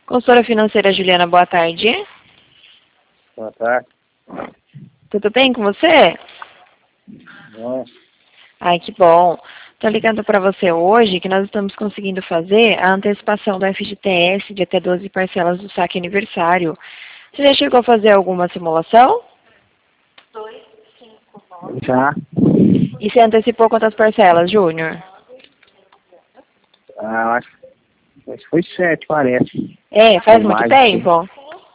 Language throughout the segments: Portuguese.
Consultora financeira Juliana, boa tarde. Boa tarde. Tudo bem com você? Bom. Ai, que bom. Estou ligando para você hoje que nós estamos conseguindo fazer a antecipação do FGTS de até 12 parcelas do saque aniversário. Você já chegou a fazer alguma simulação? Já. E você antecipou quantas parcelas, Júnior? Acho que foi 7, parece. É, faz muito Mais, tempo?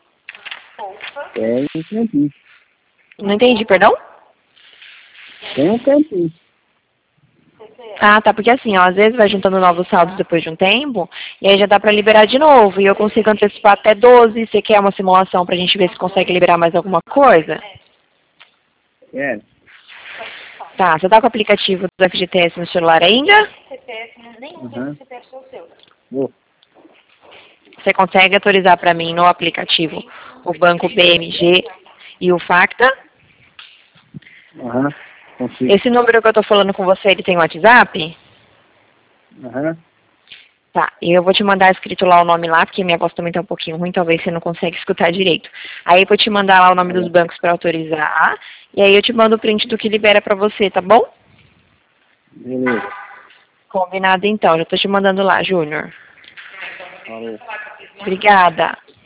Tem um tempinho. Não entendi, perdão? Tem um tempinho. Ah, tá, porque assim, ó, às vezes vai juntando novos saldos depois de um tempo, e aí já dá pra liberar de novo, e eu consigo antecipar até 12. Você quer uma simulação pra gente ver se consegue liberar mais alguma coisa? É. Tá, você tá com o aplicativo do FGTS no celular ainda? Uhum. Vou. Você consegue autorizar pra mim no aplicativo o banco BMG e o Facta? Aham. Consigo. Esse número que eu tô falando com você, ele tem WhatsApp? Aham. Tá, e eu vou te mandar escrito lá o nome lá, porque minha voz também tá um pouquinho ruim, talvez você não consiga escutar direito. Aí eu vou te mandar lá o nome dos bancos para autorizar, e aí eu te mando o print do que libera pra você, tá bom? Beleza. Combinado então, já tô te mandando lá, Júnior. Falou. Obrigada.